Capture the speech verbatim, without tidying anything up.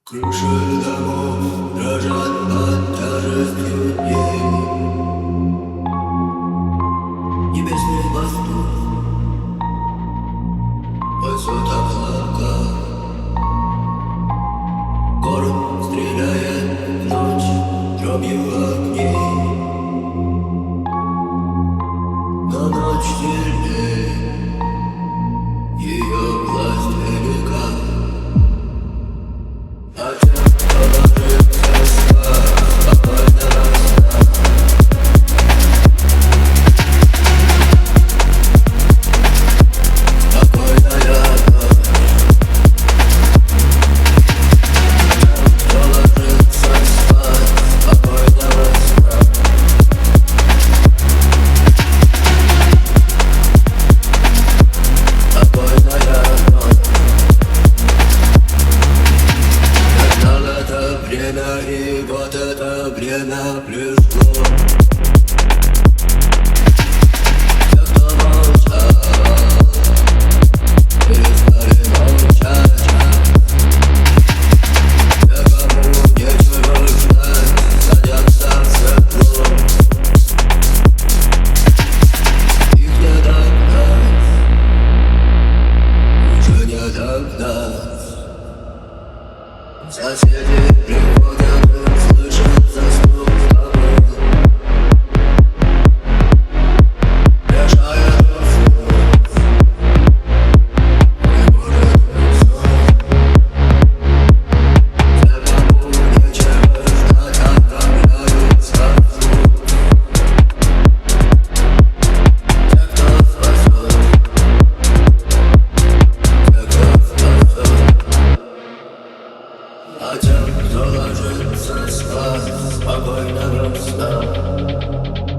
Крыши домов дрожат под тяжестью дней. Небесный пастух пасет облака. Город стреляет в ночь дробью огней. Но ночь сильнее, ее власть велика. А тем, кто ложится спать, спокойного сна. Спокойная ночь. Тем, кто ложится спать, спокойного сна. Спокойная ночь. Это время, и вот это время пришло. Те, кто молчал, перестали молчать. Те, кому нечего ждать, садятся в седло. Их не догнать, уже не догнать. Соседи приходят и слышат за стук тобой. Решая вопрос, не может быть сон. Те, кому нечего ждать, отправляются в путь. Те, кто спасет, те, кто спасет. А тем, кто ложится спать, спокойного сна.